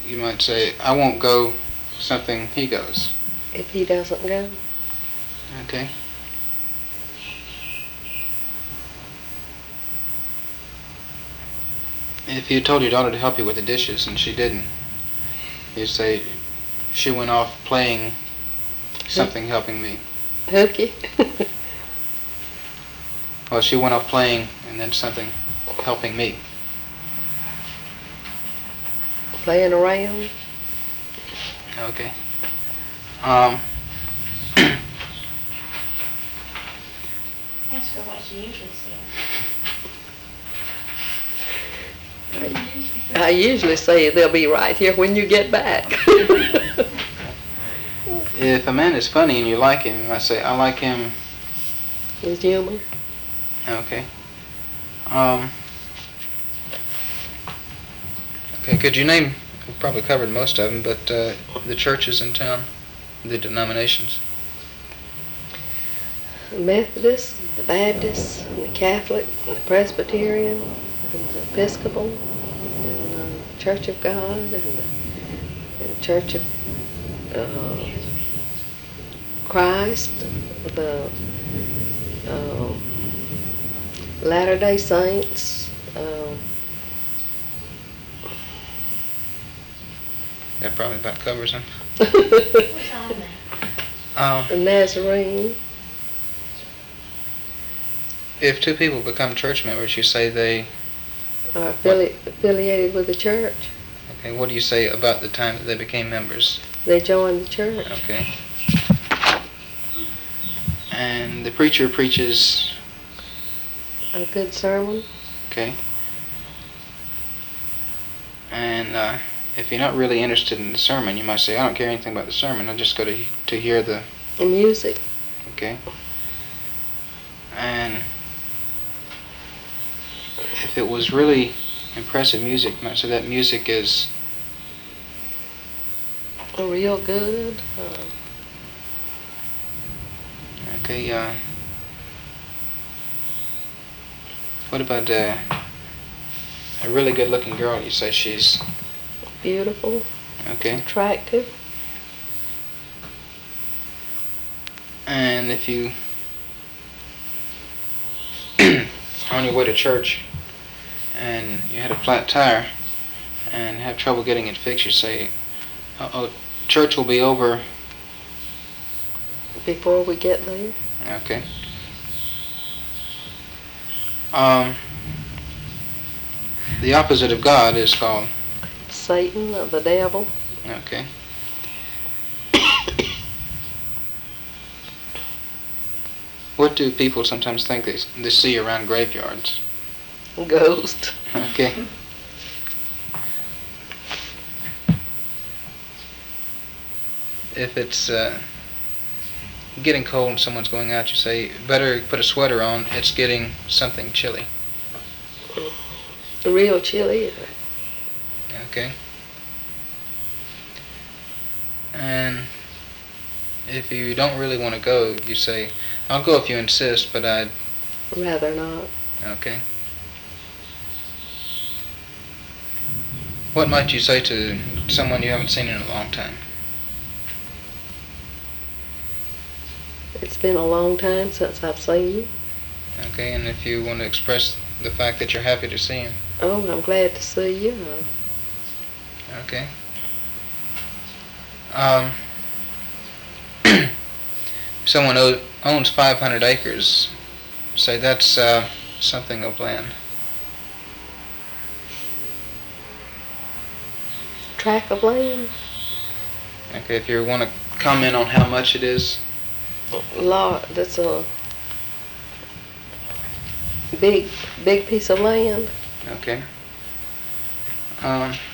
you might say, I won't go, something, he goes. If he doesn't go. Okay. If you told your daughter to help you with the dishes and she didn't, you say, she went off playing something helping me. Hooky. Well, she went off playing and then something helping me. Playing around. Okay. Ask her what she usually says. I usually say they'll be right here when you get back. If a man is funny and you like him, I say, I like him. His humor. Okay. Okay, could you name, we've probably covered most of them, but the churches in town, the denominations? The Methodist, the Baptist, the Catholic, the Presbyterian, and the Episcopal, and the Church of God, and the Church of Christ, the Latter-day Saints. That probably about covers them. What's on there? The Nazarene. If two people become church members, you say they... Are affiliated with the church. Okay, what do you say about the time that they became members? They joined the church. Okay. And the preacher preaches... A good sermon. Okay. And if you're not really interested in the sermon, you might say, I don't care anything about the sermon, I just go to hear the... The music. Okay. And if it was really impressive music, you might say that music is... Real good. Okay, what about a really good looking girl? You say she's... Beautiful. Okay. Attractive. And if you... on your way to church and you had a flat tire and have trouble getting it fixed, you say, uh-oh, church will be over... Before we get there. Okay. The opposite of God is called... Satan or the devil. Okay. What do people sometimes think they see around graveyards? Ghost. Okay. If it's getting cold and someone's going out, you say, better put a sweater on, it's getting something chilly. Real chilly. Okay. And if you don't really want to go, you say, I'll go if you insist, but I'd... Rather not. Okay. What might you say to someone you haven't seen in a long time? It's been a long time since I've seen you. Okay, and if you want to express the fact that you're happy to see him. Oh, I'm glad to see you. Okay. Someone owns 500 acres. Say that's something of land. Tract of land. Okay, if you want to comment on how much it is. Lot. That's a big piece of land. Okay.